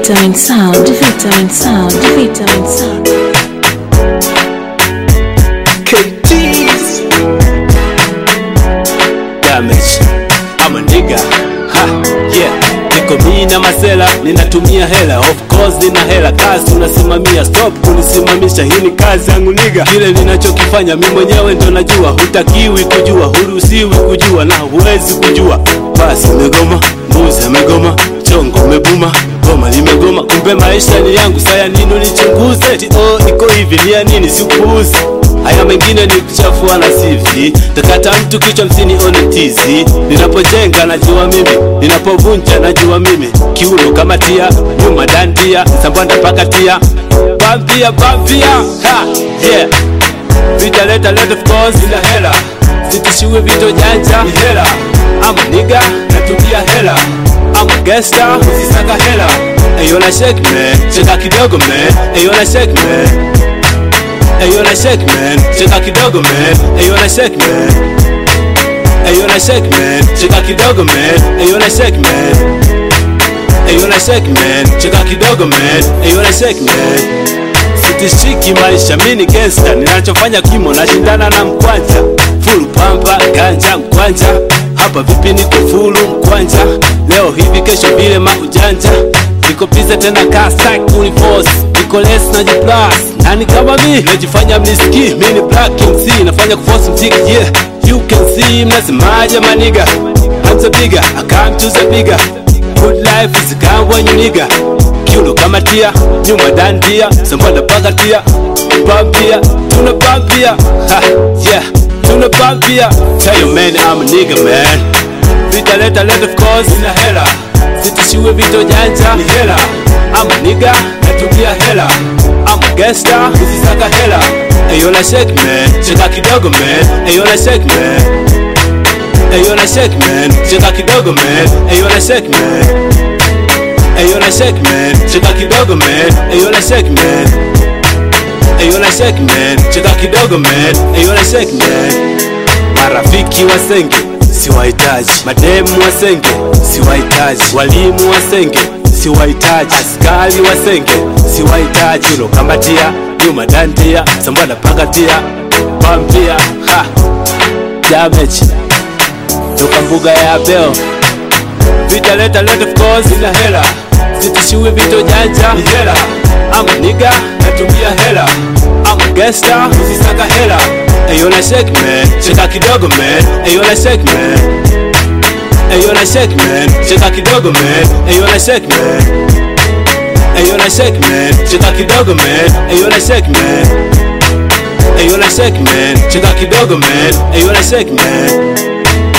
Vitamin sound, vitamin sound, vitamin sound. KT's Damage. I'm a nigga. Ha, yeah. Niko mimi na masela, ninatumia hela. Of course nina hela, kazi unasimamia. Stop kunisimamisha, hii ni kazi yangu nigga. Kile ninachokifanya mimi mwenyewe ndo najua. Hutakiwi kujua, huruhusiwi kujua na huwezi kujua. Basi umegoma, mbuzi amegoma, chongo umebuma, goma limegoma. Kumbe maisha ni yangu, saya nini unichunguze? Iko hivi, ni ya nini siupuuzi? Haya mengine ni kuchafua na CV. Takata mtu kichwa msinione tizi. Ninapojenga najua mimi, ninapovunja najua mimi. Kiuno kama tia, nyuma dandia, sambanda paka tia. Bambia, bambia, ha, yeah. Vita leta of course, ina hela. Sitishiwe vito janja, ni hela. I'm a nigga, natumia hela. I'm a gangster, usisaka hela. Ayo na shake man, cheka kidogo man. Ayo na shake man. Ayo na shake man, cheka kidogo man. Ayo na shake man. Ayo na shake man, cheka kidogo man. Ayo na shake man. Ayo na shake man, cheka kidogo man. Ayo na shake man. Sitishiki maisha, mini gangster. Ninachofanya kimo, nashindana na mkwanja. Full pamba, ganja, mkwanja. Hapa vipi niko full mkwanja. Leo hivi kesho vile maujanja. Niko pizza tena kasa uniforce. Niko less na G+. Nani kama mi, najifanya mnisiki. Mini black king C, nafanya kuforce mziki, yeah. You can see, mnasemaje maniga. I'm the bigger, I come to the bigger. Good life is come when you nigga. Kiuno kama tia, nyuma dandia, sambanda paka tia. Bambia, tuna bambia, ha, yeah. Tuna bambia. Tell your man I'm a nigga man. Vita leta of course, ina hela. Sitishiwe vito janja, ni hela. I'm a nigga, natumia hela. I'm a gangster, usisaka hela. Ayo na shake man, cheka kidogo man. Ayo na shake man. Ayo na shake man, cheka kidogo man. Ayo na shake man. Ayo na shake man, cheka kidogo man. Ayo na shake man. Ayo na shake man, cheka kidogo man. Ayo na shake man. Marafiki wasenge, siwahitaji. Mademu wasenge, siwahitaji. Walimu wasenge, siwahitaji. Askari wasenge, siwahitaji. Kiuno kama tia, nyuma dandia, sambanda paka tia. Bambia, ha, Damage. Toka mbuga ya Bell. Vita leta of course, ina hela. Sitishiwe vito janja, ni hela. I'm a nigga, natumia hela. I'm a gangster, usisaka hela. Ayo na shake man, cheka kidogo man. Ayo na shake man. Ayo na shake man, cheka kidogo man. Ayo na shake man. Ayo na shake man, cheka kidogo man. Ayo na shake man. Ayo na shake man, cheka kidogo man. Ayo na shake man.